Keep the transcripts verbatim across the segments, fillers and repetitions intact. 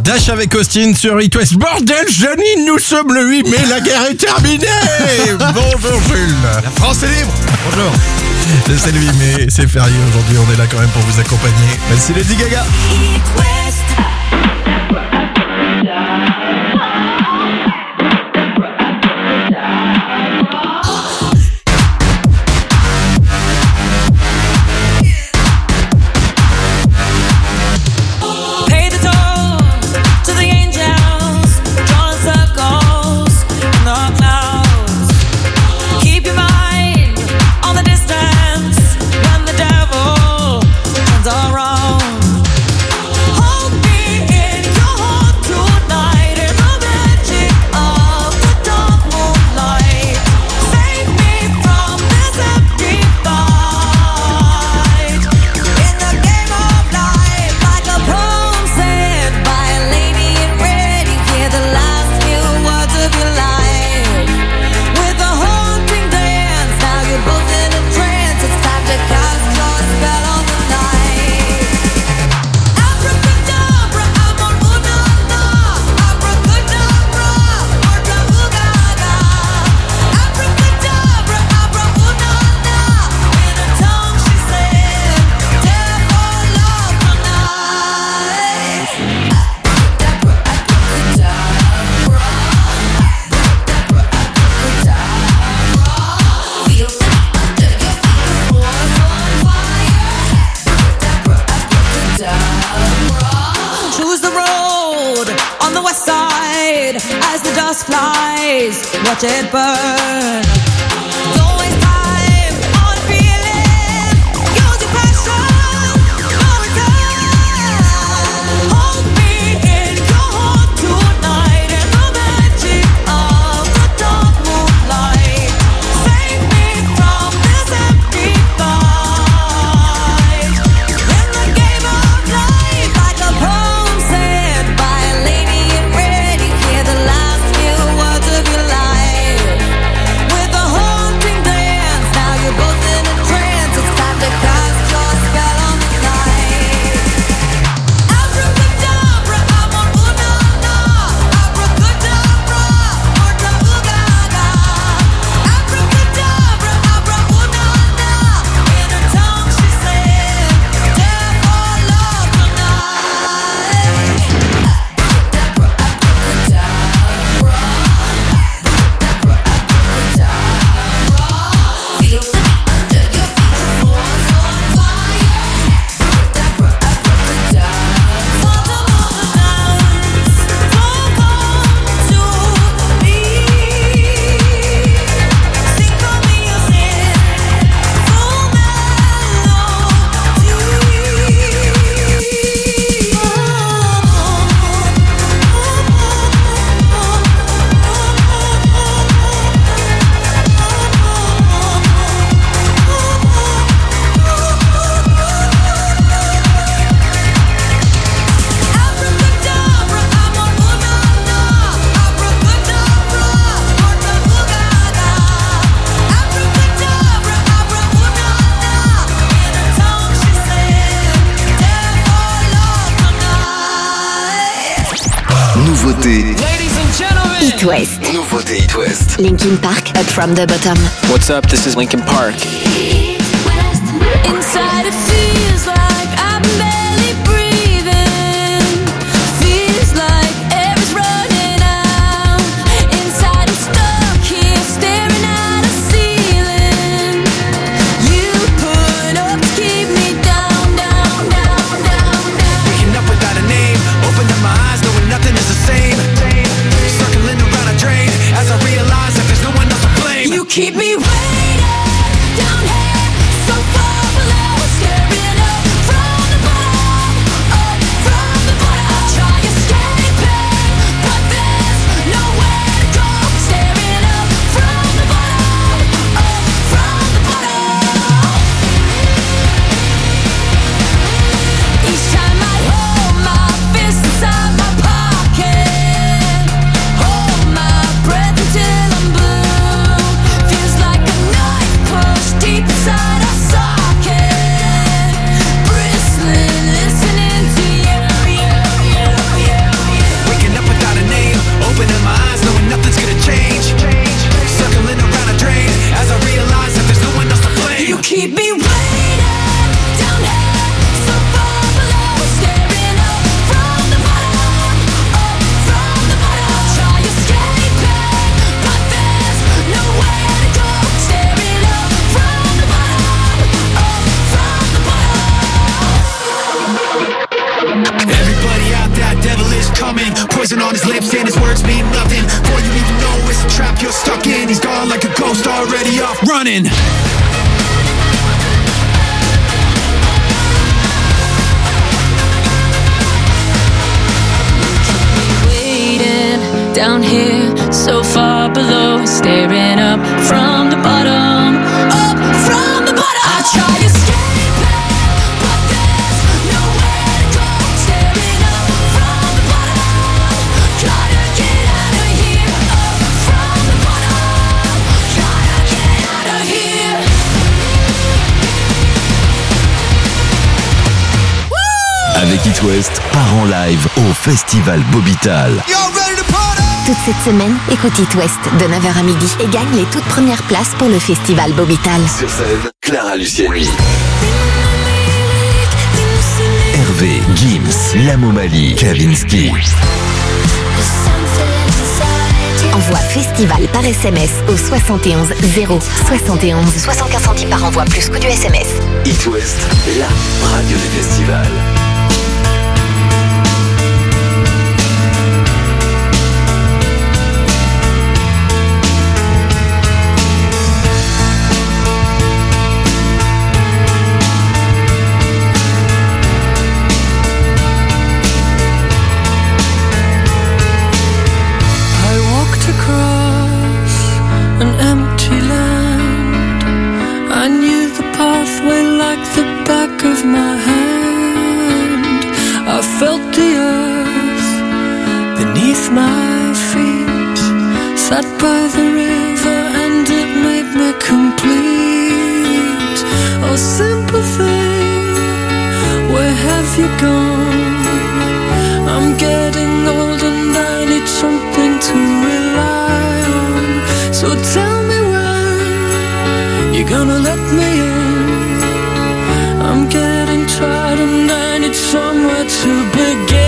Dash avec Austin sur It West. Bordel, Janine, nous sommes le huit mai, la guerre est terminée. Bonjour Jules. La France est libre. Bonjour. C'est le huit mai, c'est férié aujourd'hui, on est là quand même pour vous accompagner. Merci Lady Gaga. It West. Watch it burn. Don't waste time on feeling. Use your passion for a time. Hold me in your heart tonight in the magic of the dark moonlight. Save me from this empty fight. In the game of life, like a poem said by a lady in red, you hear the last few words of your life. Nouveauté. It West. Nouveauté It West. Linkin Park, Up From The Bottom. What's up? This is Linkin Park. Inside it feels like I'm barely breathing. Feels like air's running out. Inside I'm stuck here staring at a ceiling. You put up to keep me down, down, down, down, down. Waking up without a name, opened up my eyes knowing nothing is the same. Circling around a drain as I realize that there's no one else to blame. You keep me waiting down here, so far below, staring up from the bottom, up from the bottom. I try escaping, but there's nowhere to go. Staring up from the bottom, up from the bottom. Each time I hold my fist inside my pocket, hold my breath until I'm blue. Feels like a knife pushed deep already off running. Waiting down here, so far below, staring up from the bottom, up from the bottom. I try escaping, but there's nowhere to go. Staring up from the bottom, gotta get out of here. Up from the bottom, gotta get out of here. Avec It West, part en live au Festival Bobital. Toute cette semaine, écoute It West de neuf heures à midi et gagne les toutes premières places pour le festival Bobital. Sur scène, Clara Luciani, Hervé, Gims, Lamo Mali, Kavinsky. Envoie festival par S M S au soixante et onze zéro soixante et onze. soixante-quinze centimes par envoi plus coût du S M S. It West, la radio des festivals. My feet sat by the river and it made me complete. Oh, simple thing, where have you gone? I'm getting old and I need something to rely on. So tell me when you're gonna let me in. I'm getting tired and I need somewhere to begin.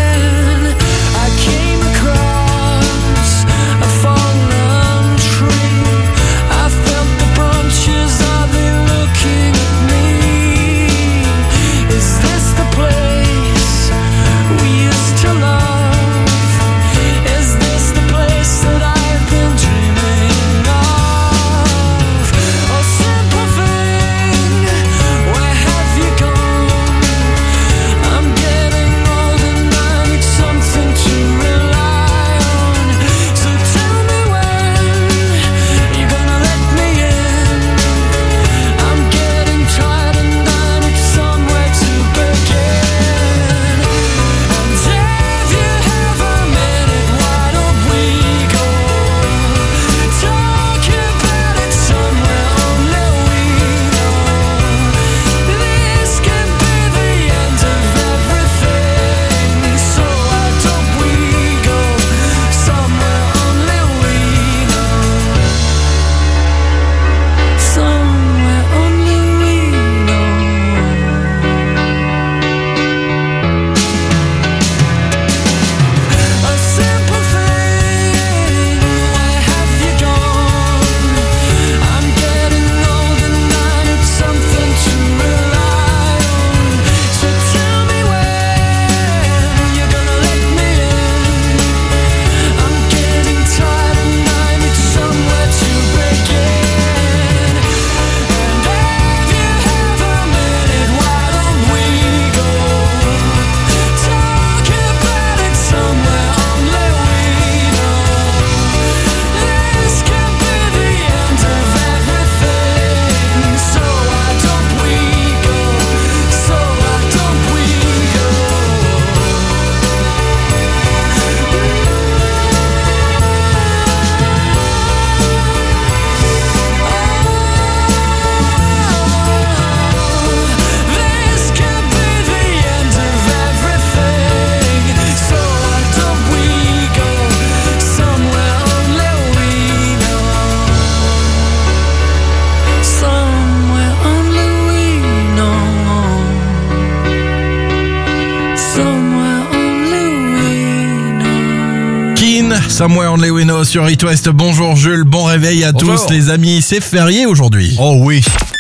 Somewhere Only We Know sur It West. Bonjour Jules, bon réveil à Bonjour. tous les amis, c'est férié aujourd'hui. Oh oui.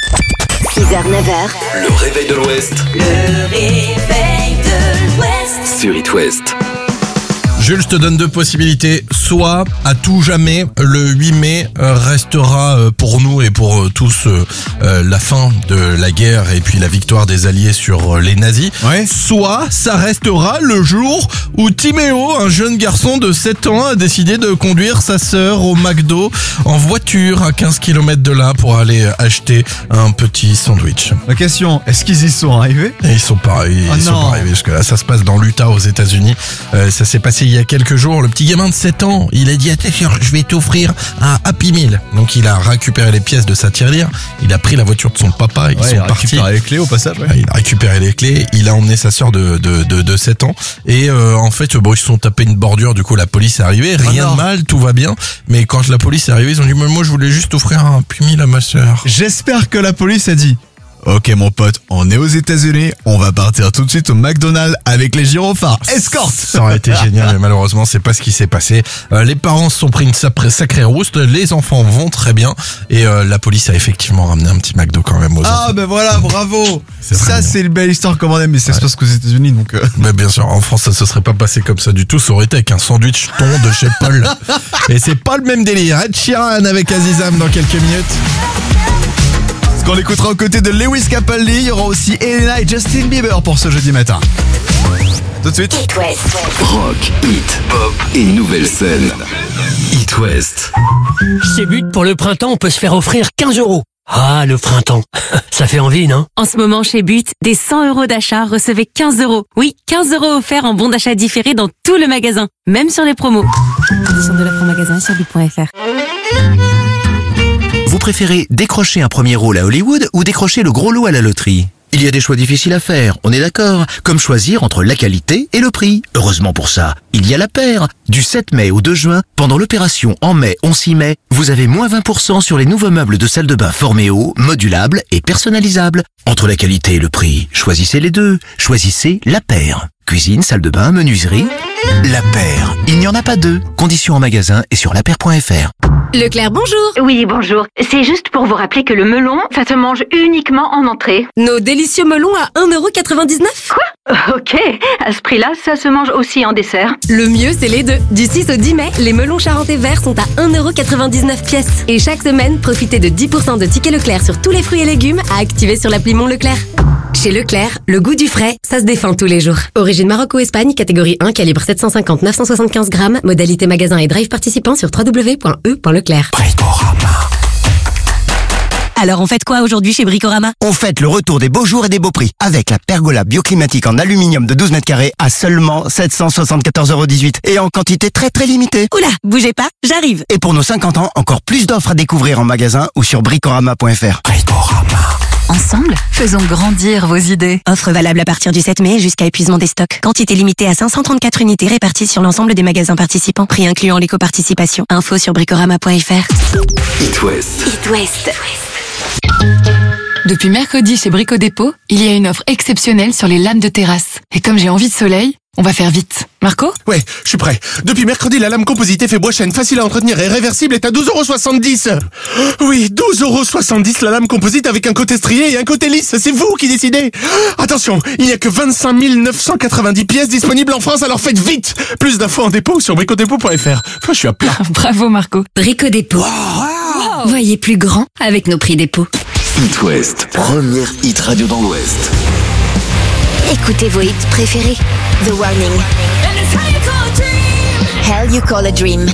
six heures neuf heures. Le réveil de l'Ouest Le réveil de l'Ouest. sur It West. Jules, je te donne deux possibilités. Soit, à tout jamais, le huit mai euh, restera euh, pour nous et pour euh, tous euh, euh, la fin de la guerre et puis la victoire des Alliés sur euh, les nazis. Ouais. Soit, ça restera le jour où Timéo, un jeune garçon de sept ans, a décidé de conduire sa sœur au McDo en voiture à quinze kilomètres de là pour aller acheter un petit sandwich. La question, est-ce qu'ils y sont arrivés? Et ils sont pas, ils Oh sont non. pas arrivés jusque là. Ça se passe dans l'Utah aux États-Unis. Euh, ça s'est passé il y a quelques jours. Le petit gamin de sept ans, il a dit attention, je vais t'offrir un Happy Meal. Donc il a récupéré les pièces de sa tirelire. Il a pris la voiture de son papa. Ils Ouais, sont il a partis. récupéré les clés au passage. Ouais. Ouais, Il a récupéré les clés, il a emmené sa sœur de, de, de, de sept ans et euh, en fait bon, ils se sont tapés une bordure, du coup la police est arrivée, rien Oh non. de mal, tout va bien, mais quand la police est arrivée ils ont dit mais moi je voulais juste offrir un Happy Meal à ma sœur. J'espère que la police a dit ok mon pote, on est aux États-Unis, on va partir tout de suite au McDonald's avec les gyrophares. Escorte. Ça aurait été génial, mais malheureusement c'est pas ce qui s'est passé. Euh, les parents se sont pris une sacrée, sacrée rouste, les enfants vont très bien et euh, la police a effectivement ramené un petit McDo quand même aux Ah enfants. ben voilà, bravo. C'est Ça très c'est une belle histoire comme on aime, mais ça se passe qu'aux États-Unis donc. Euh... Mais bien sûr, en France, ça se serait pas passé comme ça du tout. Ça aurait été avec un sandwich thon de chez Paul. Et c'est pas le même délire. Ed Sheeran avec Azizam dans quelques minutes. Ce qu'on écoutera aux côtés de Lewis Capaldi, il y aura aussi Elena et Justin Bieber pour ce jeudi matin. Tout de suite. It West. Rock, hit, pop et nouvelle scène. It West. Chez But, pour le printemps, on peut se faire offrir quinze euros. Ah, le printemps. Ça fait envie, non? En ce moment, chez But, des cent euros d'achat, recevez quinze euros. Oui, quinze euros offerts en bon d'achat différé dans tout le magasin, même sur les promos. Conditions de l'offre en magasin sur but point f r. Vous préférez décrocher un premier rôle à Hollywood ou décrocher le gros lot à la loterie? Il y a des choix difficiles à faire, on est d'accord, comme choisir entre la qualité et le prix. Heureusement pour ça, il y a La Paire. Du sept mai au deux juin, pendant l'opération En mai, on s'y met, vous avez moins vingt pour cent sur les nouveaux meubles de salle de bain Forméo, modulables et personnalisables. Entre la qualité et le prix, choisissez les deux. Choisissez La Paire. Cuisine, salle de bain, menuiserie. La Paire. Il n'y en a pas deux. Conditions en magasin et sur lapaire point f r. Leclerc, bonjour. Oui, bonjour. C'est juste pour vous rappeler que le melon, ça se mange uniquement en entrée. Nos délicieux melons à un euro quatre-vingt-dix-neuf. Quoi? Ok, à ce prix-là, ça se mange aussi en dessert. Le mieux, c'est les deux. Du six au dix mai, les melons charentais verts sont à un euro quatre-vingt-dix-neuf pièce. Et chaque semaine, profitez de dix pour cent de tickets Leclerc sur tous les fruits et légumes à activer sur l'appli Mon Leclerc. Chez Leclerc, le goût du frais, ça se défend tous les jours. Origine Maroc ou Espagne, catégorie un, calibre sept cent cinquante à neuf cent soixante-quinze grammes, modalité magasin et drive participant sur w w w point e point leclerc. Alors on fête quoi aujourd'hui chez Bricorama? On fête le retour des beaux jours et des beaux prix avec la pergola bioclimatique en aluminium de douze mètres carrés à seulement sept cent soixante-quatorze euros dix-huit et en quantité très très limitée. Oula, bougez pas, j'arrive. Et pour nos cinquante ans, encore plus d'offres à découvrir en magasin ou sur bricorama point f r. Ensemble, faisons grandir vos idées. Offre valable à partir du sept mai jusqu'à épuisement des stocks. Quantité limitée à cinq cent trente-quatre unités réparties sur l'ensemble des magasins participants. Prix incluant l'éco-participation. Info sur bricorama point f r. It West. It West. Depuis mercredi chez Brico Dépôt, il y a une offre exceptionnelle sur les lames de terrasse. Et comme j'ai envie de soleil, on va faire vite. Marco? Ouais, je suis prêt. Depuis mercredi, la lame composite effet bois chêne, facile à entretenir et réversible est à douze euros soixante-dix. Oui, douze euros soixante-dix la lame composite avec un côté strié et un côté lisse. C'est vous qui décidez. Attention, il n'y a que vingt-cinq mille neuf cent quatre-vingt-dix pièces disponibles en France, alors faites vite. Plus d'infos en dépôt sur bricodépôt point f r. Enfin, je suis à plat. Bravo Marco. Brico Dépôt. Wow. Voyez plus grand avec nos prix dépôt. It West, première hit radio dans l'Ouest. Écoutez vos hits préférés. The Warning. Hell You Call a Dream.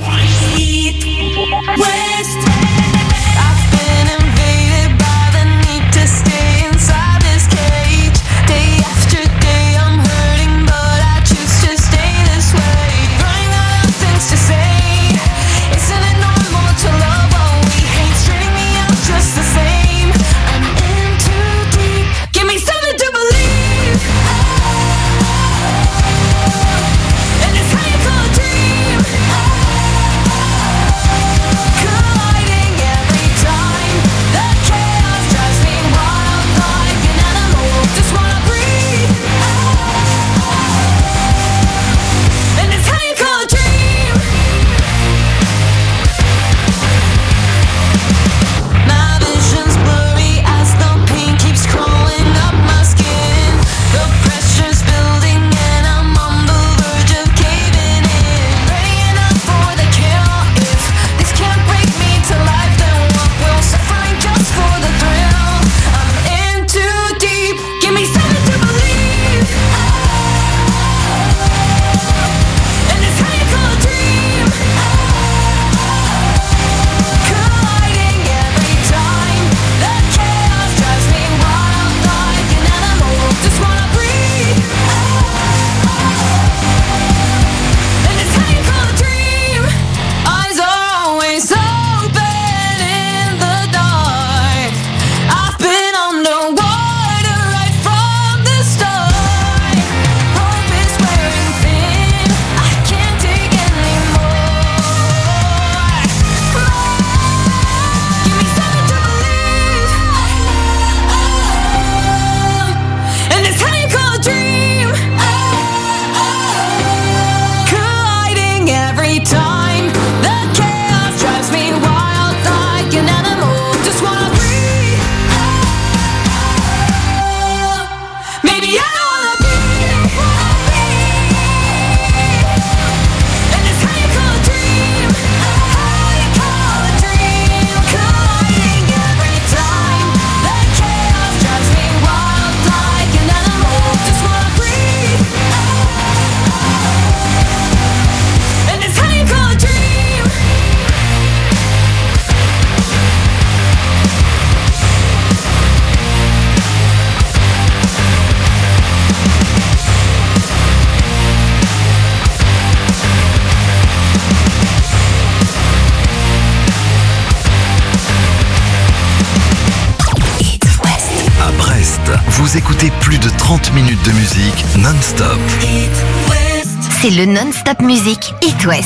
Vous écoutez plus de trente minutes de musique non-stop. C'est le non-stop musique It West.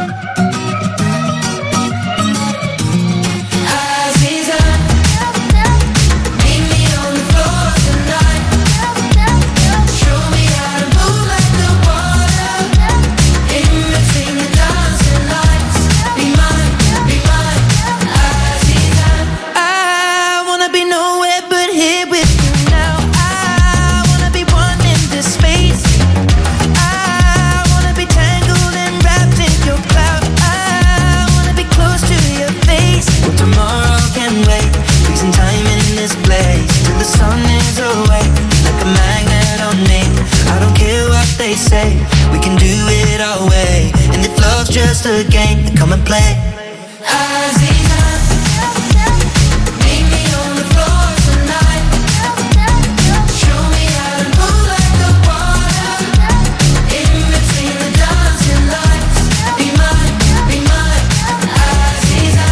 Say we can do it our way, and if love's just a game, then come and play. Aziza, meet me on the floor tonight. Show me how to move like the water, in between the dancing lights. Be mine, be mine, Aziza.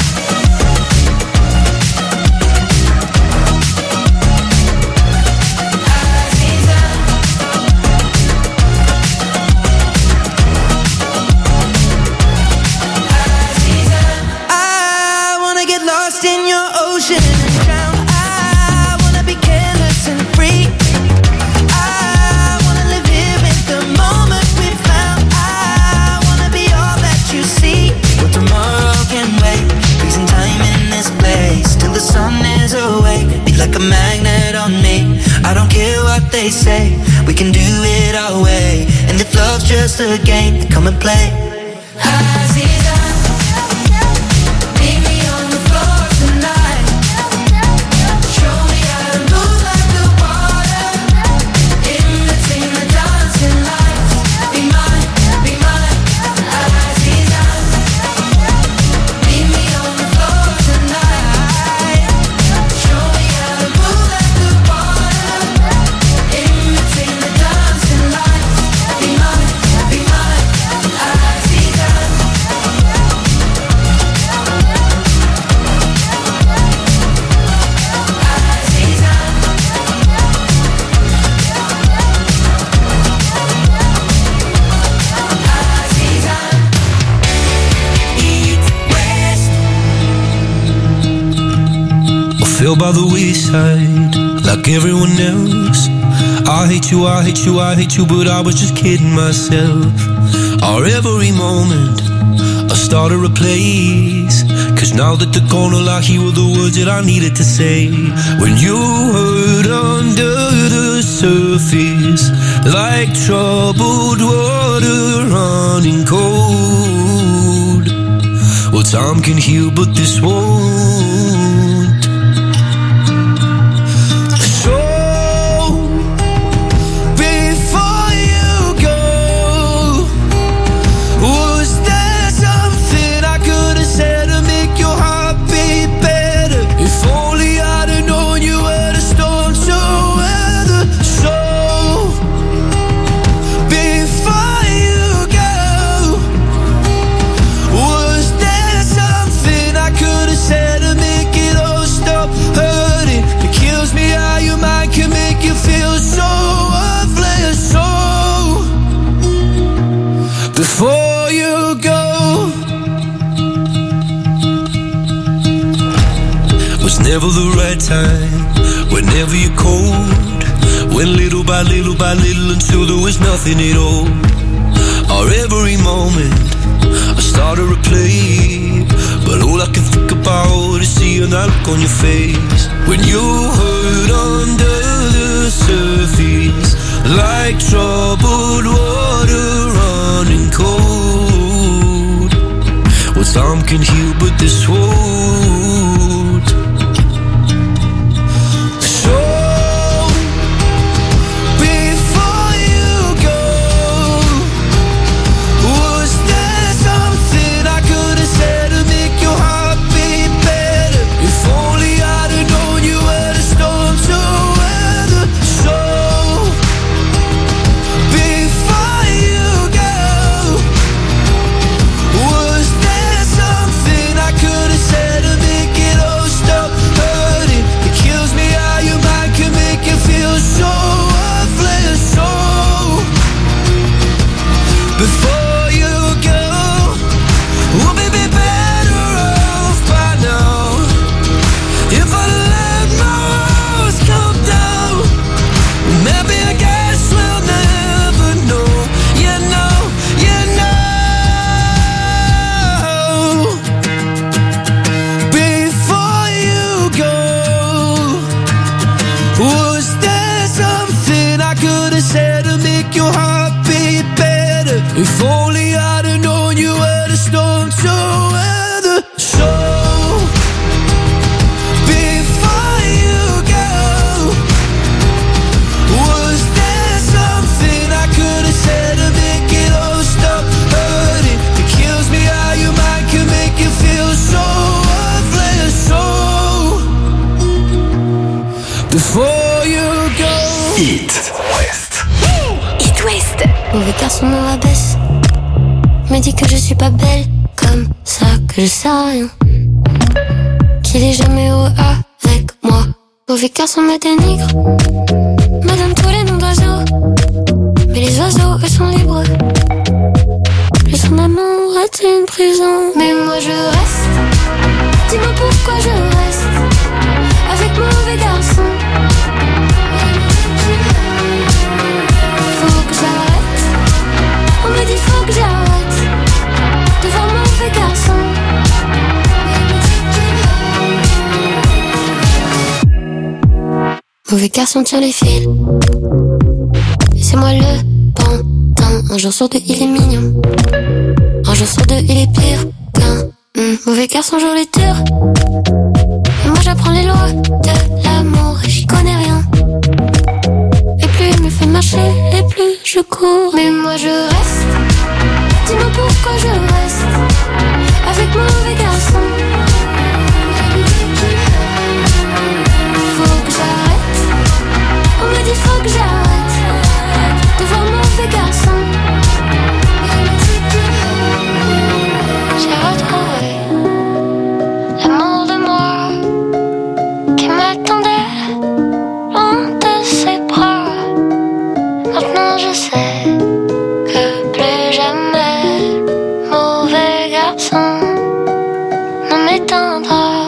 In your ocean and drown. I wanna be careless and free. I wanna live here in the moment we found. I wanna be all that you see. But tomorrow can wait. Freezing time in this place till the sun is awake. Be like a magnet on me. I don't care what they say. We can do it our way. And if love's just a game, then come and play. Aziza, meet me on the floor tonight. Show me how to move like the water, in between the dancing lights. Be mine, be mine, Aziza. Meet me on the floor tonight. Show me how to move like the water, in between the dancing lights. Be mine, be mine, Aziza. I fell by the wayside like everyone else. I hate you, I hate you, I hate you, but I was just kidding myself. Our every moment I started a place, cause now that they're gone, all I hear were the words that I needed to say. When you hurt under the surface, like troubled water running cold. Well, time can heal, but this won't. Before you go, was never the right time, whenever you're cold. Went little by little by little until there was nothing at all. Our every moment I started to play, but all I can think about is seeing that look on your face. When you hurt under the surface, like troubled water running cold. Well, time can heal, but this won't. So before you go, was there something I could have said to make your heart beat better? If only I'd have known you were the storm to weather. So before you go, was there something I could have said to me? before you go. It West. It West. Mauvais garçon me rabaisse, me dit que je suis pas belle, comme ça que je sais rien, qu'il est jamais heureux avec moi. Mauvais garçon me dénigre, me donne tous les noms d'oiseaux, mais les oiseaux eux sont libres. Plus son amour est une prison, mais moi je reste. Dis-moi pourquoi je reste avec mauvais garçon. Faut que j'arrête, on me dit faut que j'arrête de voir mauvais garçon. Mauvais garçon tire les fils, et c'est moi le pantin. Un jour sur deux il est mignon, un jour sur deux il est pire qu'un mmh. Mauvais garçon joue les durs, et moi j'apprends les lois de l'amour et j'y connais rien. Et plus il me fait marcher, et plus je cours. Mais moi je reste, dis-moi pourquoi je reste avec mauvais garçon. Faut que j'arrête, on me dit faut que j'arrête de voir mauvais garçon. J'ai retrouvé l'amour de moi qui m'attendait loin de ses bras. Maintenant je sais que plus jamais mauvais garçon ne m'éteindra.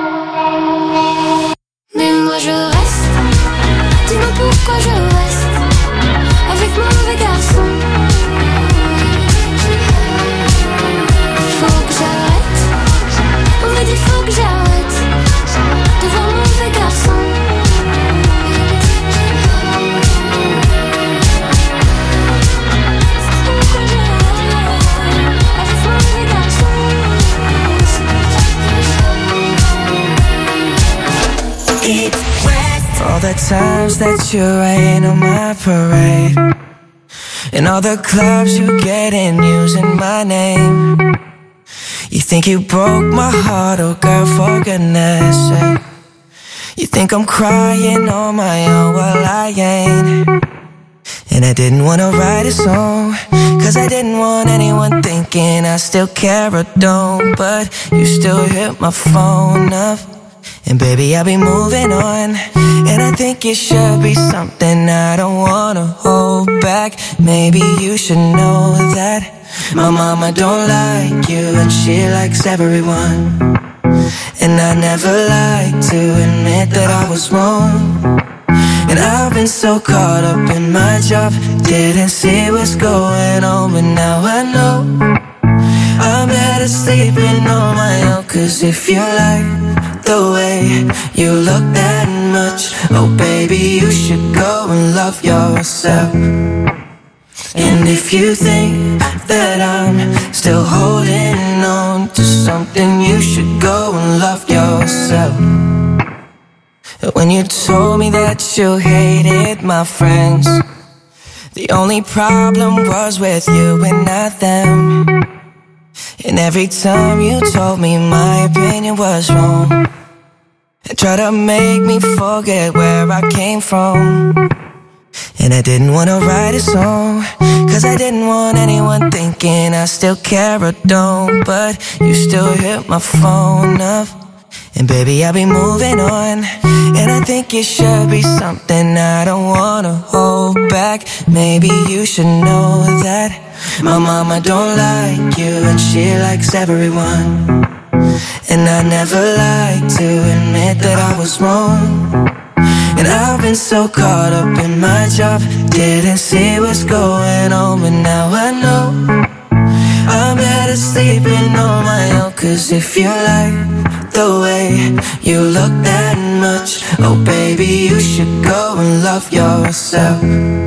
Mais moi je reste, dis-moi pourquoi je reste avec mauvais garçon. Faut que j'arrête, on me dit faut que j'arrête de voir mauvais garçon. All the times that you rain on my parade, and all the clubs you get in using my name. You think you broke my heart, oh girl, for goodness sake. You think I'm crying on my own, well I ain't. And I didn't wanna write a song, cause I didn't want anyone thinking I still care or don't. But you still hit my phone up, and baby, I'll be moving on. And I think it should be something I don't wanna hold back. Maybe you should know that my mama don't like you, and she likes everyone. And I never like to admit that I was wrong. And I've been so caught up in my job, didn't see what's going on, but now I know I'm better sleeping on my own. Cause if you like the way you look that much, oh baby, you should go and love yourself. And if you think that I'm still holding on to something, you should go and love yourself. When you told me that you hated my friends, the only problem was with you and not them. And every time you told me my opinion was wrong, and tried to make me forget where I came from. And I didn't wanna write a song, cause I didn't want anyone thinking I still care or don't. But you still hit my phone up, and baby, I'll be moving on. And I think it should be something I don't wanna hold back. Maybe you should know that my mama don't like you, and she likes everyone. And I never like to admit that I was wrong. And I've been so caught up in my job, didn't see what's going on, but now I know I'm better sleeping on my own. Cause if you like the way you look that much, oh baby, you should go and love yourself.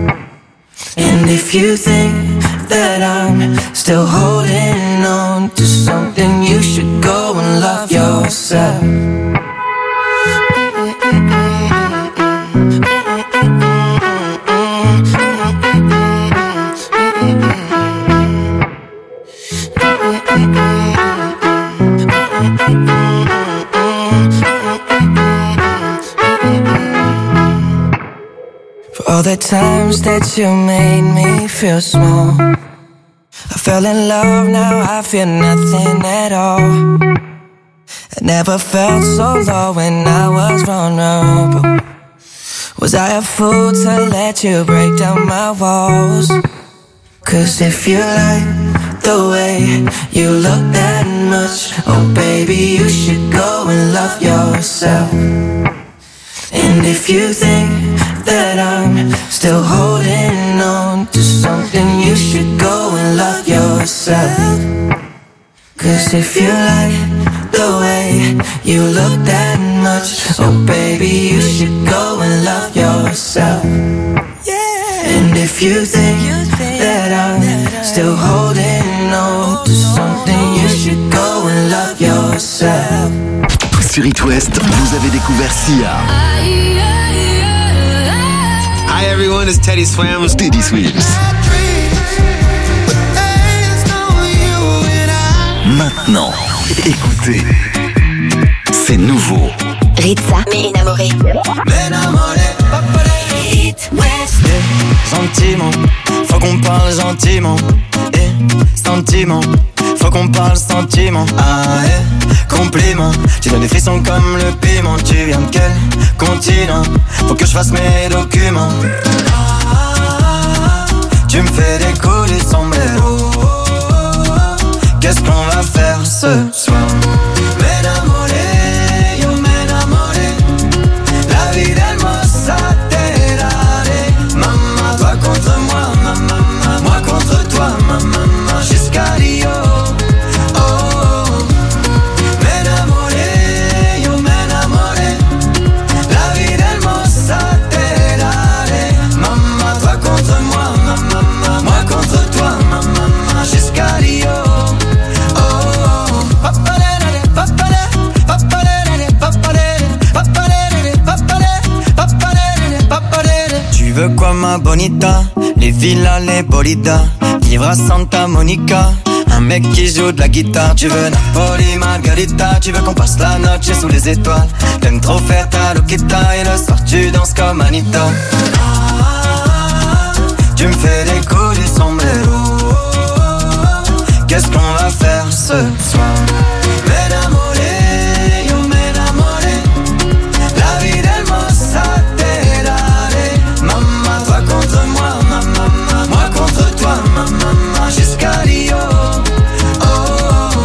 And if you think that I'm still holding on to something, you should go and love yourself. All the times that you made me feel small. I fell in love, now I feel nothing at all. I never felt so low when I was vulnerable. Was I a fool to let you break down my walls? Cause if you like the way you look that much, oh baby, you should go and love yourself. And if you think that I'm still holding on to something, you should go and love yourself. Cause if you like the way you look that much, oh baby, you should go and love yourself. And if you think that I'm still holding on to something, you should go and love yourself. Sur It West, vous avez découvert Sia. Hi everyone, it's Teddy Swims. Teddy Swims. Maintenant, écoutez, c'est nouveau. Ritza, mais enamoré. It West. Sentiment, faut qu'on parle gentiment. Eh, sentiment, faut qu'on parle sentiment. Ah eh, compliment. Tu donnes des frissons comme le piment. Tu viens de quel continent? Faut que je fasse mes documents. Tu me fais décoller son sombrero. Qu'est-ce qu'on va faire ce soir? M'enamoré, yo m'enamoré. La vida hermosa te daré. Maman, toi contre moi, maman, moi contre toi, maman, jusqu'à Rio. Oh, oh. M'enamoré, yo m'enamoré. La vida hermosa te daré. Maman, toi contre moi, maman, moi contre toi, maman, jusqu'à Rio. Tu veux quoi ma bonita? Les villas, les bolidas. Vivre à Santa Monica. Un mec qui joue de la guitare. Tu veux Napoli, Margarita. Tu veux qu'on passe la noche sous les étoiles. T'aimes trop faire ta loquita. Et le soir tu danses comme Anita. Tu me fais des coups du sombrero. Qu'est-ce qu'on va faire ce soir? M'enamoré, yo m'enamoré. La vida hermosa te daré. Maman, toi contre moi, maman, moi contre toi, maman, jusqu'à Rio. Oh, oh.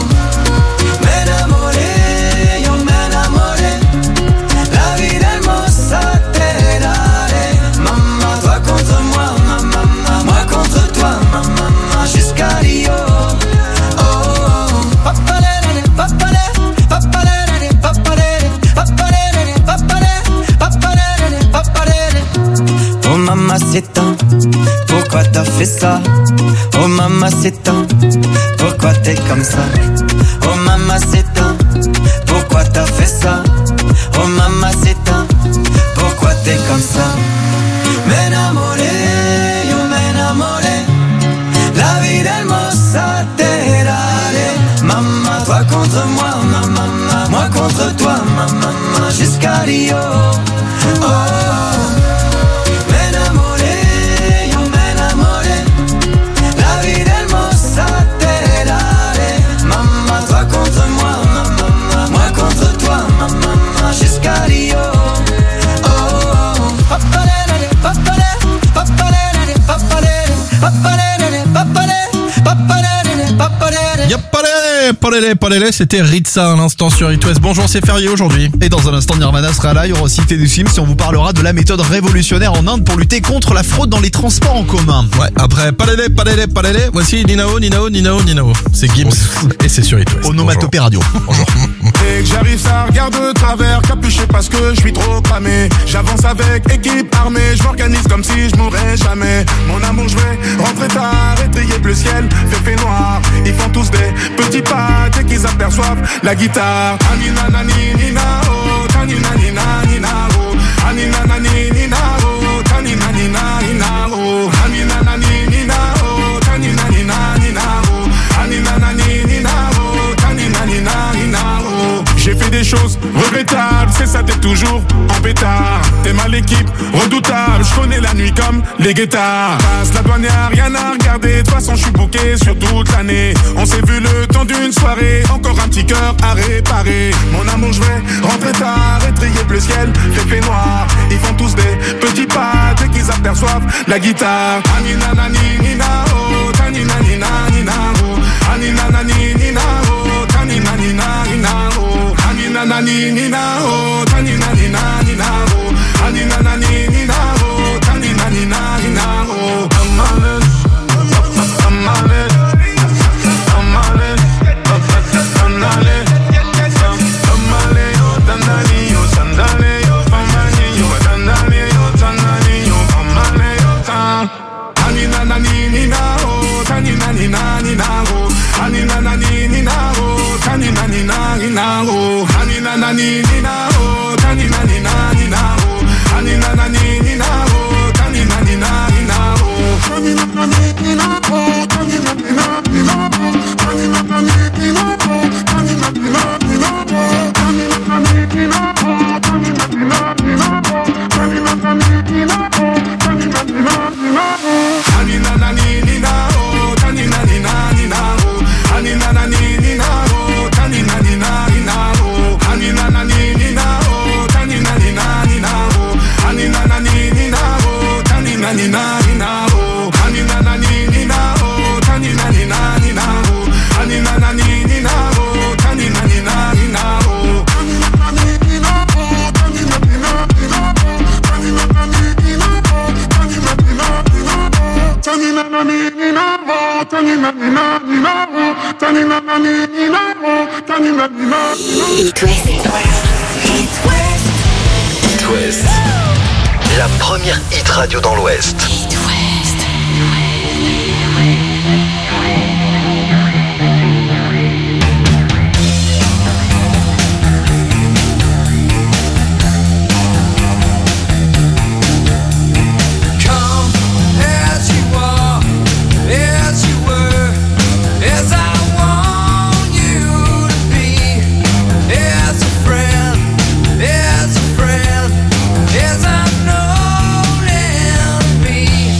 M'enamoré, yo m'enamoré. La vida hermosa te daré. Maman, toi contre moi, maman, moi contre toi, maman, jusqu'à Rio. Oh mamacita, pourquoi t'as fait ça? Oh mamacita, pourquoi t'es comme ça? Oh mamacita, pourquoi t'as fait ça? Oh mamacita, pourquoi t'es comme ça? M'enamoré, yo m'enamoré. La vida hermosa te daré. Maman, toi contre moi, maman, moi contre toi, maman, jusqu'à Rio. Oh, m'enamoré, yo m'enamoré. La vida hermosa te daré. Maman, toi contre moi, maman, moi contre toi, maman, jusqu'à Rio. Oh, papalé, papalé, papalé, papalé, papalé, papalé, papalé, papalé. Yep, palais, palais, palais, c'était Ritza à l'instant sur It West. Bonjour, c'est férié aujourd'hui. Et dans un instant, Nirvana sera là, il y aura aussi Teddy Swims et on vous parlera de la méthode révolutionnaire en Inde pour lutter contre la fraude dans les transports en commun. Ouais, après palais, palais, palais, voici Ninao, Ninao, Ninao, Ninao. C'est Gims et c'est sur It West. Onomatopée radio. Bonjour. Dès que j'arrive, ça regarde de travers, capuché parce que je suis trop cramé. J'avance avec équipe armée, je m'organise comme si je mourrais jamais. Mon amour, je vais rentrer tard, étayer le ciel, fait fait noir. Ils font tous des petits pas dès qu'ils aperçoivent la guitare. Anina nani nina oh, tanina nina nina oh, anina nani nina oh, tanina nina nina oh, anina nani nina oh, tanina nina nina oh, anina nani nina oh, tanina nina nina oh. J'ai fait des choses regrettables, c'est ça d'être toujours en pétard. T'es mal l'équipe, redoutable, je connais la nuit comme les guettards. Passe la douane, y'a rien à regarder, de toute façon je suis bouqué sur toute l'année. On s'est vu le temps d'une soirée, encore un petit cœur à réparer. Mon amour, je vais rentrer tard, étrier bleu ciel, fait fait noir. Ils font tous des petits pas dès qu'ils aperçoivent la guitare. Anina nani nina oh, tanina nina nina oh, anina nani nina oh, tanina nina nina oh, anina nani nina oh, tanina nina nina oh, anina nani nina oh, tanina nina nina oh. I'm on it, I'm on it, I'm on it, I'm on it. It West. It West. La première hit radio dans l'Ouest. It West. Come as you are, as you were, as I want you to be, as a friend, as a friend, as I'm known and me.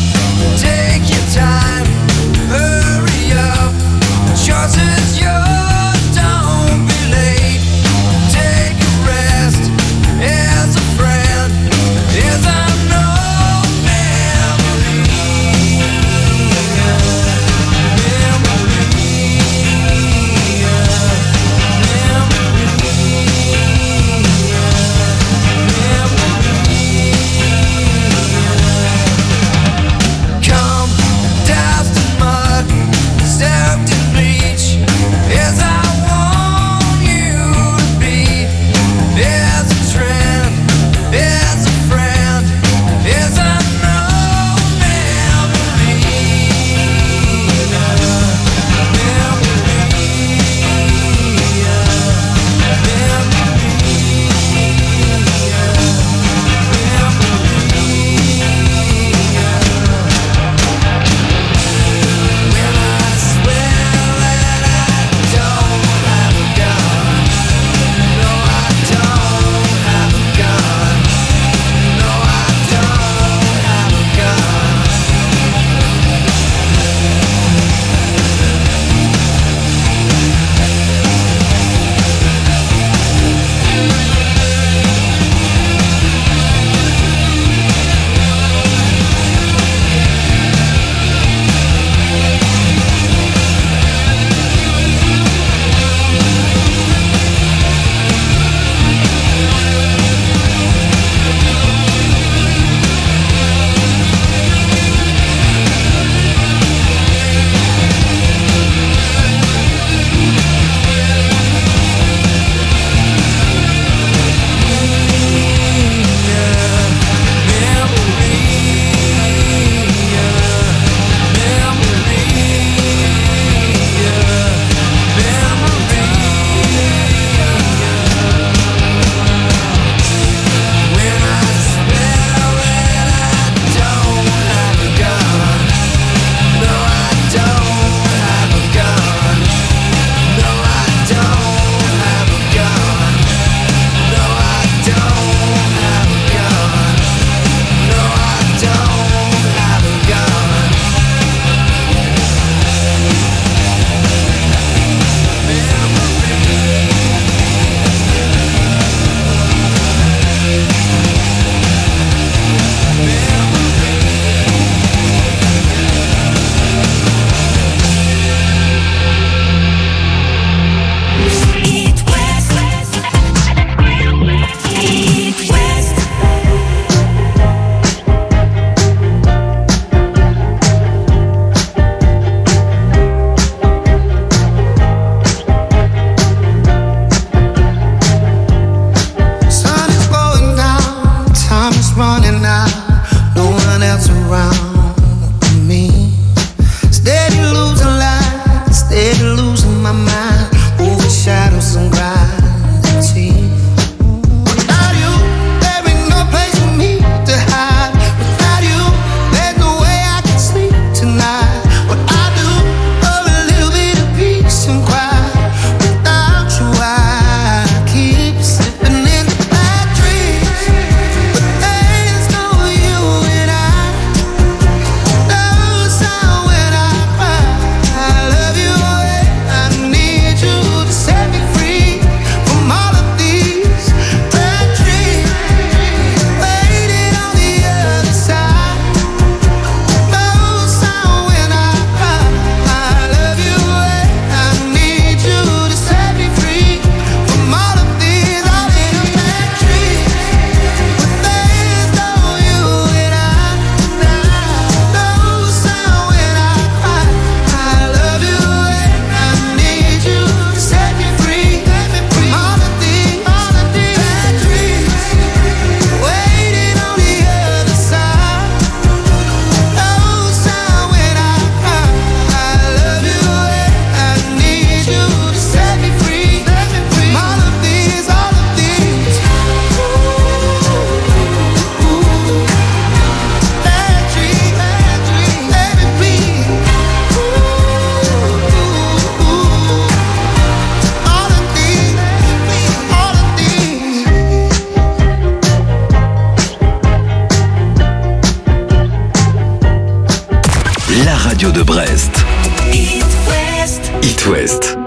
Brest. It West. It West.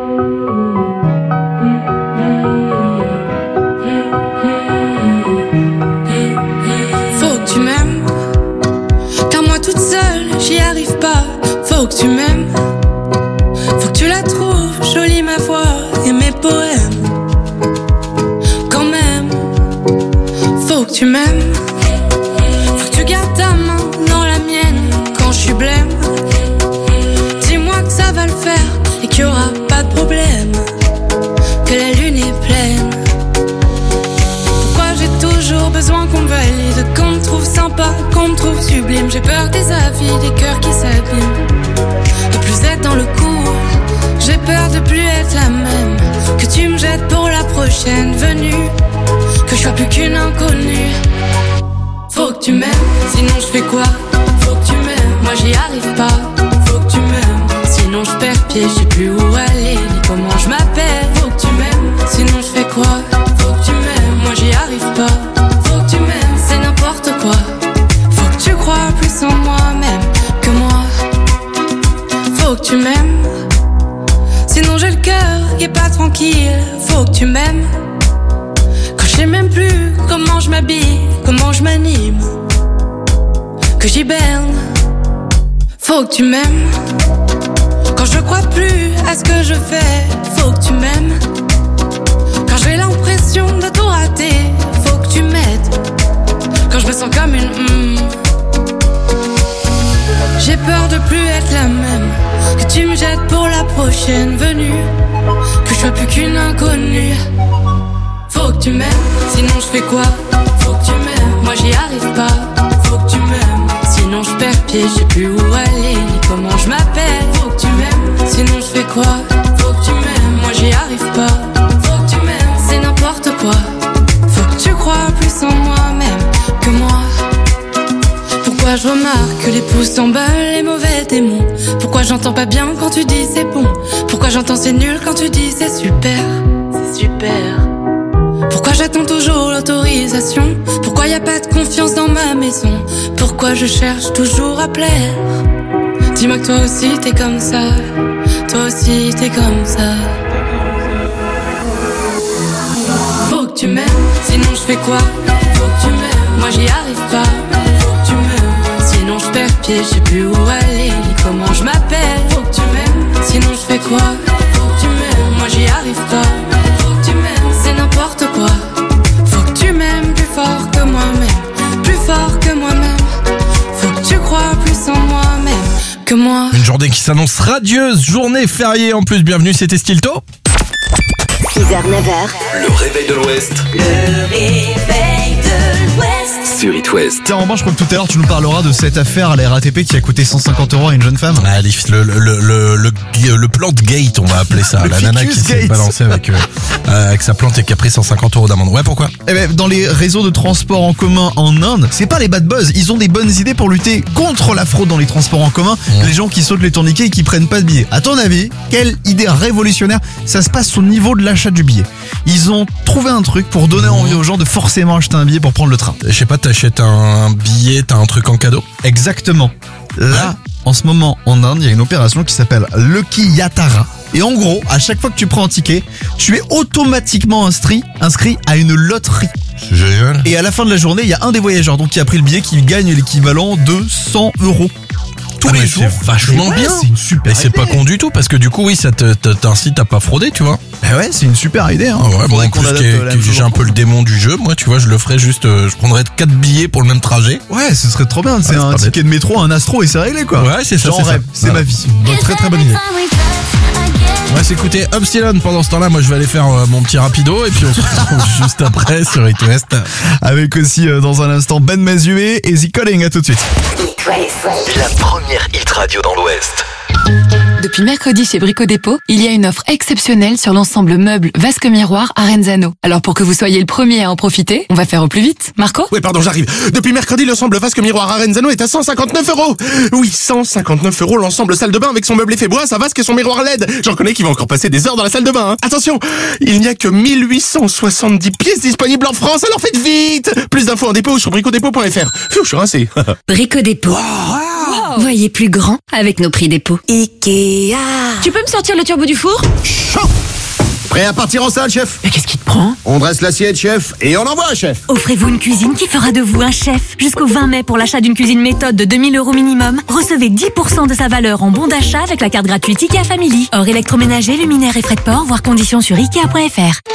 Faut que tu m'aimes, car moi toute seule j'y arrive pas. Faut que tu m'aimes, faut que tu la trouves jolie ma voix et mes poèmes. Quand même, faut que tu m'aimes, faut que tu gardes ta main dans la mienne quand je suis blême. Dis-moi que ça va le faire et qu'il y aura pas de problème, que la lune est pleine. Pourquoi j'ai toujours besoin qu'on me valide, qu'on me trouve sympa, qu'on me trouve sublime. J'ai peur des avis, des cœurs qui s'abîment, de plus être dans le coup. J'ai peur de plus être la même, que tu me jettes pour la prochaine venue, que je sois plus qu'une inconnue. Faut que tu m'aimes, sinon je fais quoi? Faut que tu m'aimes, moi j'y arrive pas. Faut que tu m'aimes, sinon je perds pied, je sais plus où aller, ni comment je m'appelle. Faut que tu m'aimes, sinon je fais quoi? Faut que tu m'aimes, moi j'y arrive pas. Faut que tu m'aimes, c'est n'importe quoi. Faut que tu crois plus en moi-même que moi. Faut que tu m'aimes, sinon j'ai le cœur qui est pas tranquille. Faut que tu m'aimes, quand je sais même plus comment je m'habille, comment je m'anime, que j'hiberne. Faut que tu m'aimes, quand je crois plus à ce que je fais. Faut que tu m'aimes, quand j'ai l'impression de tout rater. Faut que tu m'aides, quand je me sens comme une mm. J'ai peur de plus être la même, que tu me jettes pour la prochaine venue, que je sois plus qu'une inconnue. Faut que tu m'aimes, sinon je fais quoi? Faut que tu m'aimes, moi j'y arrive pas. Faut que tu m'aimes, sinon je perds pied, je sais plus où aller, ni comment je m'appelle. Faut que tu m'aimes, sinon je fais quoi? Faut que tu m'aimes, moi j'y arrive pas. Faut que tu m'aimes, c'est n'importe quoi. Faut que tu crois plus en moi-même que moi. Pourquoi je remarque que les pouces s'emballent, les mauvais démons? Pourquoi j'entends pas bien quand tu dis c'est bon? Pourquoi j'entends c'est nul quand tu dis c'est super? C'est super. Pourquoi j'attends toujours l'autorisation? Pourquoi y a pas de confiance dans ma maison? Pourquoi je cherche toujours à plaire? Dis-moi que toi aussi t'es comme ça. Toi aussi t'es comme ça. Faut que tu m'aimes, sinon je fais quoi? Faut que tu m'aimes, moi j'y arrive pas. Faut que tu m'aimes, sinon je perds pied, je sais plus où aller, ni comment je m'appelle. Faut que tu m'aimes, sinon je fais quoi? Faut que tu m'aimes, moi j'y arrive pas. Faut que tu m'aimes, c'est n'importe quoi. Faut que tu m'aimes plus fort que moi-même, plus fort que moi-même. Faut que tu crois plus en moi-même que moi. Une journée qui s'annonce radieuse, journée fériée en plus. Bienvenue, c'était Stilto. six heures neuf heures. Le réveil de l'Ouest Le réveil de l'Ouest. sur It West. Tiens, en revanche, je crois que tout à l'heure tu nous parleras de cette affaire à la R A T P qui a coûté cent cinquante euros à une jeune femme. Ah, le, le, le, le, le, le plant gate, on va appeler ça. Le la nana qui s'est gate. balancée avec, euh, avec sa plante et qui a pris cent cinquante euros d'amende. Ouais, pourquoi? Eh ben, dans les réseaux de transport en commun en Inde, c'est pas les bad buzz, ils ont des bonnes idées pour lutter contre la fraude dans les transports en commun, mmh. les gens qui sautent les tourniquets et qui prennent pas de billets. À ton avis, quelle idée révolutionnaire? Ça se passe au niveau de l'achat du billet. Ils ont trouvé un truc pour donner envie aux gens de forcément acheter un billet pour prendre le train. Je sais pas, t'achètes un billet, t'as un truc en cadeau? Exactement. Là, en ce moment, en Inde, il y a une opération qui s'appelle Lucky Yatara. Et en gros, à chaque fois que tu prends un ticket, tu es automatiquement inscrit, inscrit à une loterie. C'est génial. Et à la fin de la journée, il y a un des voyageurs donc qui a pris le billet qui gagne l'équivalent de cent euros. Tous ah les mais jours. C'est vachement ouais, bien. C'est une super Et c'est idée. pas con du tout parce que du coup, oui, ça te, te, t'incite à pas frauder, tu vois. Bah ouais, c'est une super idée. Hein. Ah ouais, bon, en qu'on plus, adapte qui est- la qui- même chose j'ai en un peu le démon du jeu. Moi, tu vois, je le ferais juste, euh, je prendrais quatre billets pour le même trajet. Ouais, ce serait trop bien. C'est Ouais, c'est un pas ticket de métro, un astro et c'est réglé quoi. Ouais, c'est ça, J'en c'est ça. rêve, c'est Voilà. ma vie. Bonne, très très bonne idée. On va s'écouter Upsilon pendant ce temps-là. Moi, je vais aller faire euh, mon petit rapido et puis on se retrouve juste après sur It West. Avec aussi euh, dans un instant Ben Mazué et The Calling. À tout de suite. La première hit radio dans l'Ouest. Depuis mercredi chez Brico Dépôt, il y a une offre exceptionnelle sur l'ensemble meuble Vasque Miroir Arenzano. Alors pour que vous soyez le premier à en profiter, on va faire au plus vite. Marco? Oui, pardon, j'arrive. Depuis mercredi, l'ensemble Vasque Miroir Arenzano est à cent cinquante-neuf euros. Oui, cent cinquante-neuf euros l'ensemble salle de bain avec son meuble effet bois, sa vasque et son miroir L E D. J'en connais qui vont encore passer des heures dans la salle de bain. Hein. Attention, il n'y a que mille huit cent soixante-dix pièces disponibles en France, alors faites vite. Plus d'infos en dépôt sur bricodépôt point f r. Pfiou, je suis rincé. Brico Dépôt. Voyez plus grand avec nos prix dépôt. Ikea. Tu peux me sortir le turbo du four? Prêt à partir en salle, chef? Mais qu'est-ce qui te prend? On dresse l'assiette, chef, et on envoie, chef. Offrez-vous une cuisine qui fera de vous un chef. Jusqu'au vingt mai, pour l'achat d'une cuisine méthode de deux mille euros minimum, recevez dix pour cent de sa valeur en bon d'achat avec la carte gratuite Ikea Family. Hors électroménager, luminaire et frais de port, voir conditions sur ikea point f r.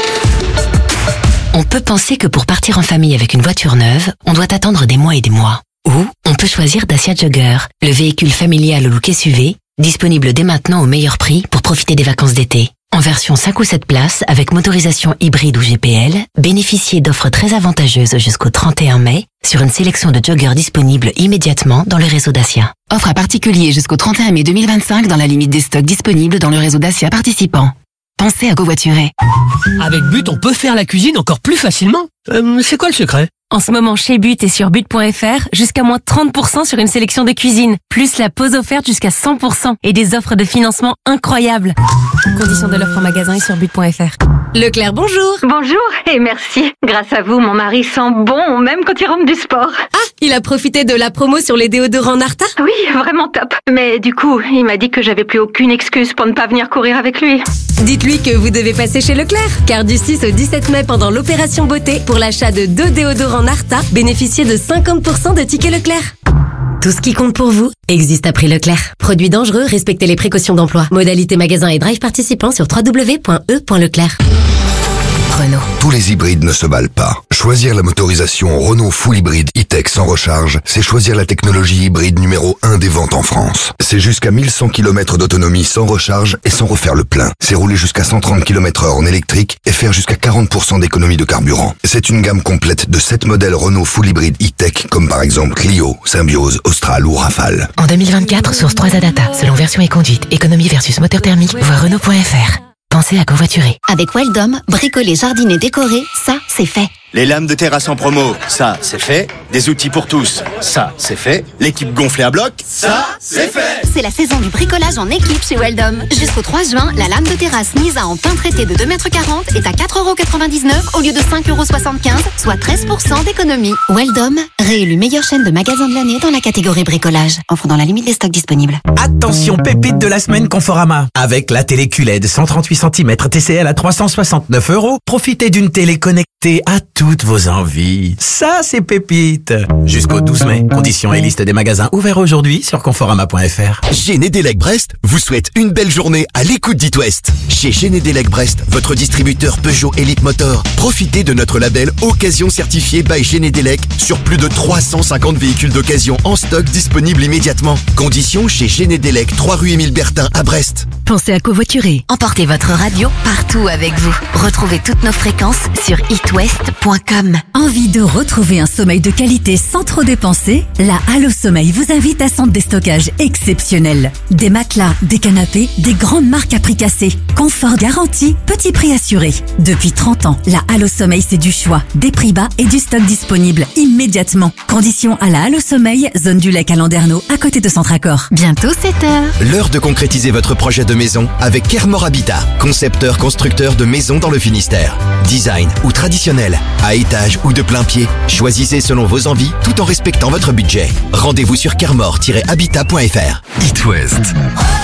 On peut penser que pour partir en famille avec une voiture neuve, on doit attendre des mois et des mois. Ou on peut choisir Dacia Jogger, le véhicule familial au look S U V, disponible dès maintenant au meilleur prix pour profiter des vacances d'été. En version cinq ou sept places, avec motorisation hybride ou G P L, bénéficiez d'offres très avantageuses jusqu'au trente et un mai sur une sélection de joggers disponibles immédiatement dans le réseau Dacia. Offre à particulier jusqu'au trente et un mai deux mille vingt-cinq dans la limite des stocks disponibles dans le réseau Dacia participant. Pensez à covoiturer. Avec But, on peut faire la cuisine encore plus facilement. Euh, c'est quoi le secret? En ce moment, chez But et sur but point f r, jusqu'à moins trente pour cent sur une sélection de cuisine, plus la pause offerte jusqu'à cent pour cent et des offres de financement incroyables. Conditions de l'offre en magasin et sur but point f r. Leclerc, bonjour. Bonjour et merci. Grâce à vous, mon mari sent bon, même quand il rentre du sport. Ah, il a profité de la promo sur les déodorants Narta? Oui, vraiment top. Mais du coup, il m'a dit que j'avais plus aucune excuse pour ne pas venir courir avec lui. Dites-lui que vous devez passer chez Leclerc, car du six au dix-sept mai, pendant l'opération beauté, pour l'achat de deux déodorants Narta, bénéficiez de cinquante pour cent de tickets Leclerc. Tout ce qui compte pour vous existe à prix Leclerc. Produits dangereux, respectez les précautions d'emploi. Modalité magasin et drive participants sur w w w point e point leclerc. Renault. Tous les hybrides ne se valent pas. Choisir la motorisation Renault Full Hybride E-Tech sans recharge, c'est choisir la technologie hybride numéro un des ventes en France. C'est jusqu'à mille cent kilomètres d'autonomie sans recharge et sans refaire le plein. C'est rouler jusqu'à cent trente kilomètres heure en électrique et faire jusqu'à quarante pour cent d'économie de carburant. C'est une gamme complète de sept modèles Renault Full Hybride E-Tech, comme par exemple Clio, Symbiose, Austral ou Rafale. En deux mille vingt-quatre, source trois A Data, selon version et conduite, économie versus moteur thermique, voir Renault point f r. Pensez à covoiturer. Avec Weldom, bricoler, jardiner, décorer, ça, c'est fait. Les lames de terrasse en promo, ça, c'est fait. Des outils pour tous, ça, c'est fait. L'équipe gonflée à bloc, ça, c'est fait. C'est la saison du bricolage en équipe chez Weldom. Jusqu'au trois juin, la lame de terrasse Nisa en pain traité de deux mètres quarante est à quatre euros quatre-vingt-dix-neuf au lieu de cinq euros soixante-quinze, soit treize pour cent d'économie. Weldom, réélu meilleure chaîne de magasins de l'année dans la catégorie bricolage. Offre dans la limite des stocks disponibles. Attention, pépite de la semaine Conforama. Avec la télé Q L E D cent trente-huit centimètres T C L à trois cent soixante-neuf euros, profitez d'une télé connectée à toutes vos envies. Ça, c'est pépite. Jusqu'au douze mai. Conditions et liste des magasins ouverts aujourd'hui sur conforama point f r. Génédélec Brest vous souhaite une belle journée à l'écoute d'It West. Chez Génédélec Brest, votre distributeur Peugeot Elite Motor, profitez de notre label Occasion certifié by Génédélec sur plus de trois cent cinquante véhicules d'occasion en stock disponibles immédiatement. Conditions chez Génédélec, trois rue Émile Bertin à Brest. Pensez à covoiturer. Emportez votre radio partout avec vous. Retrouvez toutes nos fréquences sur itwest point com. Envie de retrouver un sommeil de qualité sans trop dépenser? La Allo Sommeil vous invite à son déstockage exceptionnel. Des matelas, des canapés, des grandes marques à prix cassé. Confort garanti, petit prix assuré. Depuis trente ans, la Allo Sommeil, c'est du choix, des prix bas et du stock disponible immédiatement. Conditions à la Allo Sommeil, zone du Lec à Landerneau, à côté de Centracor. Bientôt sept heures. L'heure de concrétiser votre projet de maison avec Kermor Habitat, concepteur constructeur de maisons dans le Finistère. Design ou traditionnel, à étage ou de plein pied, choisissez selon vos envies tout en respectant votre budget. Rendez-vous sur kermor tiret habitat point f r. It West.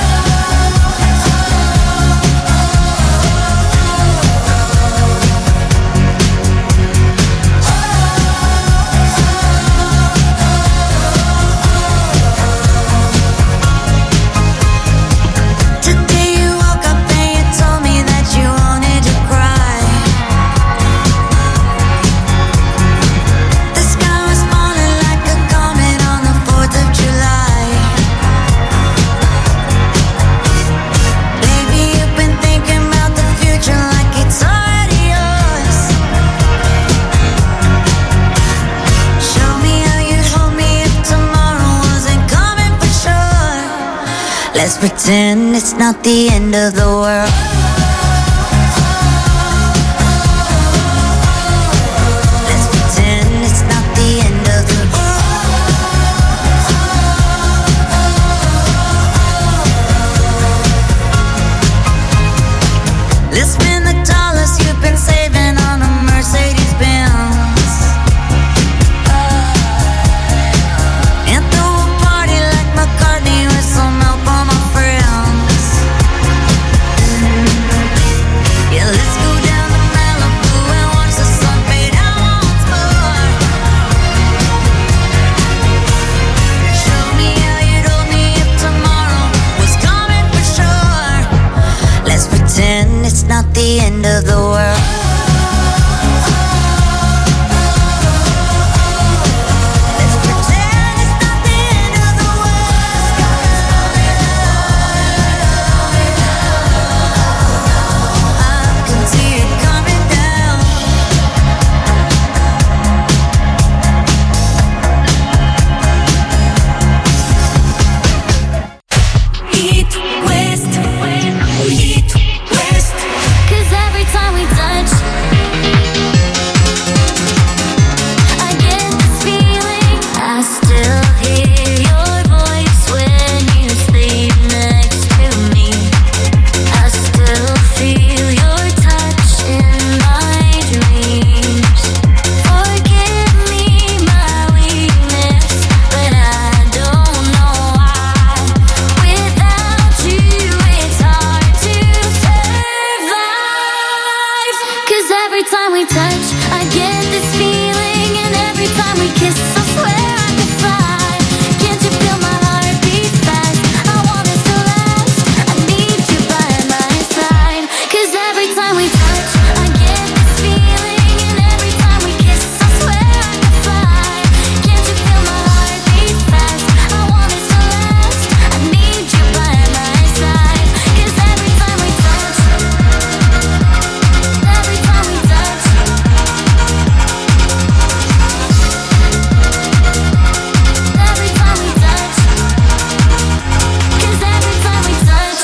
Let's pretend it's not the end of the world. Let's pretend it's not the end of the world. Let's spend the dollars you've been saving on a Mercedes Benz. And throw a party like McCartney kiss, I swear I could fly. Can't you feel my heart beat fast? I want us to last. I need you by my side. 'Cause every time we touch, I get this feeling. And every time we kiss, I swear I could fly. Can't you feel my heart beat fast? I want us to last. I need you by my side. 'Cause every time we touch, every time we touch, every time we touch, 'cause every time we touch,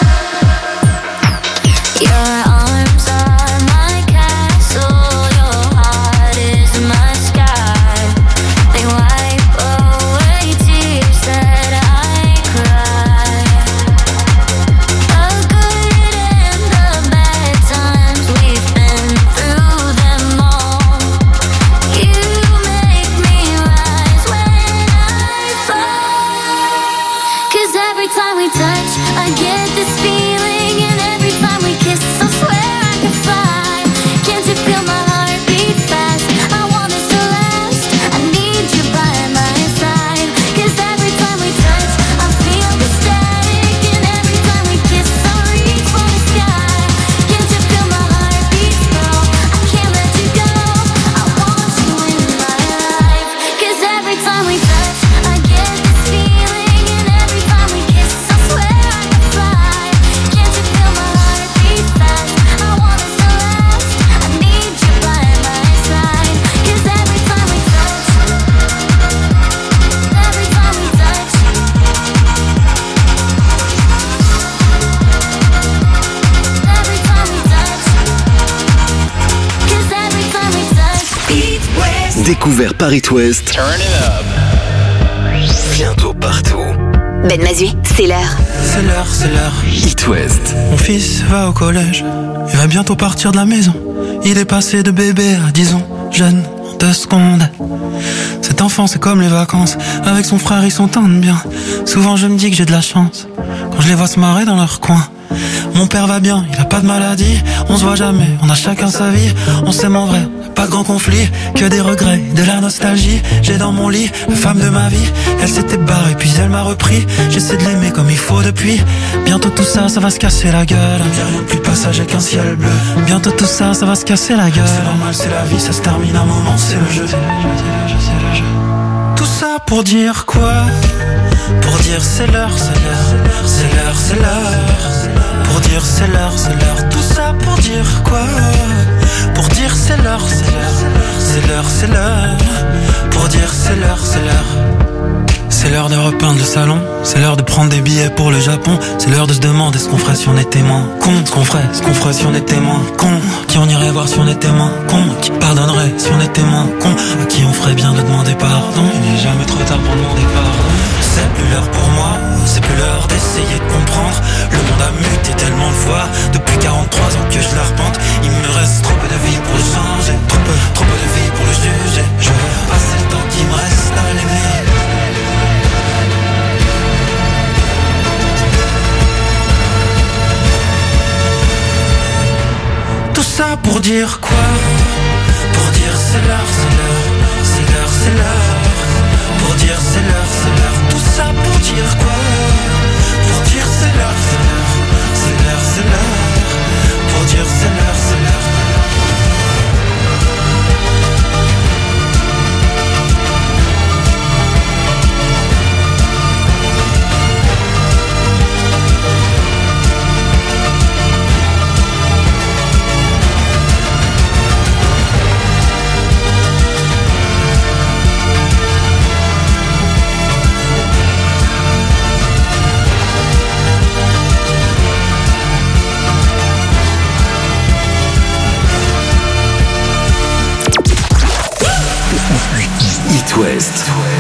your arms are my castle, your heart is my sky. They wipe away tears that I cry. The good and the bad times, we've been through them all. You make me rise when I fall. 'Cause every time we touch, I get this feeling. And every time we kiss, I swear I could fly. Can't you feel my heart beat fast? I want us to last. I need you by my side. 'Cause every time we touch, I feel the static. And every time we kiss, I reach for the sky. Can't you feel my heart beat, girl? I can't let you go. I want you in my life. 'Cause every time we touch, I get this feeling. And every time we kiss, I swear I could fly. Can't you feel my heart beat fast? I want us to last. I need you by my side. 'Cause every time we touch, every time we touch, every time we touch, 'cause every time we touch, It West. Découvert par It West. Turn it up. Bientôt partout. Ben Mazui, c'est l'heure. C'est l'heure, c'est l'heure. It West. Mon fils va au collège, il va bientôt partir de la maison. Il est passé de bébé à dix ans, jeune en deux secondes. Cet enfant c'est comme les vacances, avec son frère ils s'entendent bien. Souvent je me dis que j'ai de la chance, quand je les vois se marrer dans leur coin. Mon père va bien, il a pas de maladie, on se voit jamais, on a chacun sa vie. On s'aime en vrai, pas de grand conflit, que des regrets, de la nostalgie. J'ai dans mon lit la femme de ma vie, elle s'était barrée puis elle m'a repris. J'essaie de l'aimer comme il faut depuis. Bientôt tout ça, ça va se casser la gueule. Y'a rien de plus passager qu'un ciel bleu. Bientôt tout ça, ça va se casser la gueule. C'est normal, c'est la vie, ça se termine un moment, c'est le jeu. C'est le jeu, c'est le jeu, c'est le jeu. Tout ça pour dire quoi? Pour dire c'est l'heure, c'est l'heure, c'est l'heure, c'est l'heure. Pour dire c'est l'heure, c'est l'heure. Tout ça pour dire quoi? Pour dire c'est l'heure, c'est l'heure, c'est l'heure, c'est l'heure. Pour dire c'est l'heure, c'est l'heure. C'est l'heure de repeindre le salon, c'est l'heure de prendre des billets pour le Japon. C'est l'heure de se demander ce qu'on ferait si on était moins con. Ce qu'on ferait, ce qu'on ferait si on était moins con. Qui on irait voir si on était moins con. Qui pardonnerait si on était moins con. À qui on ferait bien de demander pardon. Il n'est jamais trop tard pour demander pardon. C'est plus l'heure pour moi, c'est plus l'heure d'essayer de comprendre. Le monde a muté tellement de fois, depuis quarante-trois ans que je l'arpente. Il me reste trop peu de vie pour le changer, trop peu, trop peu de vie pour le juger. Je veux passer le temps qui me reste à l'aimer. Tout ça pour dire quoi? Pour dire c'est l'heure, c'est l'heure, c'est l'heure, c'est l'heure. Pour dire c'est l'heure, c'est l'heure. Tout ça pour dire quoi? Pour dire c'est l'heure, c'est l'heure, c'est l'heure, c'est l'heure. Pour dire c'est l'heure, c'est l'heure. It West.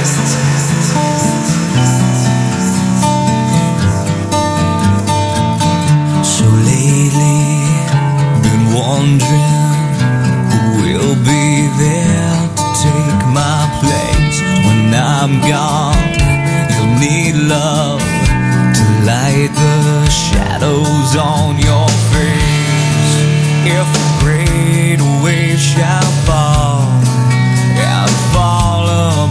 So lately, been wondering who will be there to take my place when I'm gone. You'll need love to light the shadows on your face. If a great wave shall fall and follow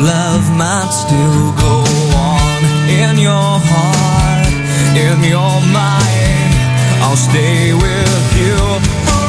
love might still go on. In your heart, in your mind, I'll stay with you.